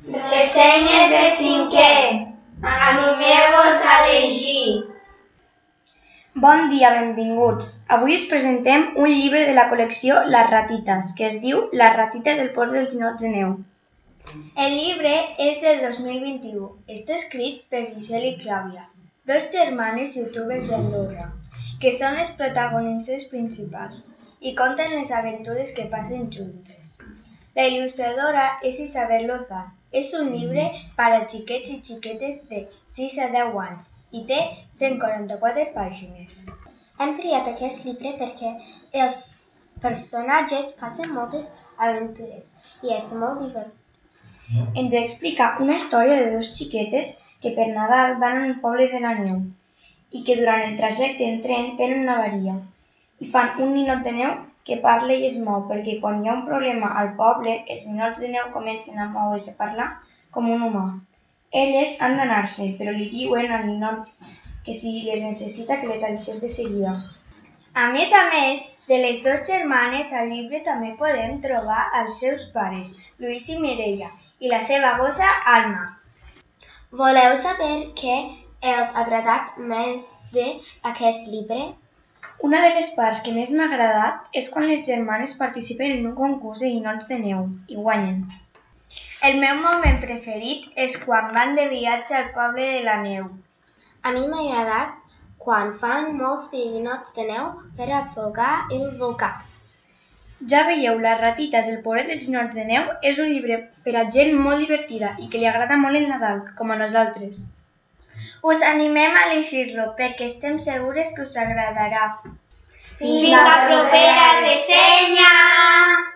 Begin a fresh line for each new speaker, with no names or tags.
Ressenyes de cinquè. Animeu-vos a llegir.
Bon dia, benvinguts. Avui us presentem un llibre de la col·lecció Les ratites, que es diu Les ratites del port dels ninots de neu. El llibre és del 2021. Està escrit per Giselle i Clàudia, dos germanes youtubers d'Andorra, que són les protagonistes principals i conten les aventures que passen juntes. La il·lustradora és Isabel Lozán. És un llibre per a xiquets i xiquetes de 6 a 10 anys i té 144 pàgines.
Hem triat aquest llibre perquè els personatges passen moltes aventures i és molt divertit.
Ens explica una història de dos xiquetes que per Nadal van a un poble de la neu i que durant el trajecte en tren tenen una avaria i fan un ninot de neu que parla i es mou, perquè quan hi ha un problema al poble, els ninots de neu comencen a moure's i a parlar com un humà. Elles han d'anar-se, però li diuen al ninot que si les necessita que les avisés de seguida.
A més, de les dues germanes al llibre també podem trobar els seus pares, Lluís i Mireia, i la seva gossa, Alma.
Voleu saber què els ha agradat més d'aquest llibre?
Una de les parts que més m'ha agradat és quan les germanes participen en un concurs de ninots de neu i guanyen.
El meu moment preferit és quan van de viatge al poble de la neu.
A mi m'ha agradat quan fan molts de ninots de neu per apagar el volcà.
Ja veieu, Les ratites del pobret dels ninots de neu és un llibre per a gent molt divertida i que li agrada molt el Nadal, com a nosaltres.
Us animem a llegir-lo perquè estem segures que us agradarà.
Fins la propera ressenya!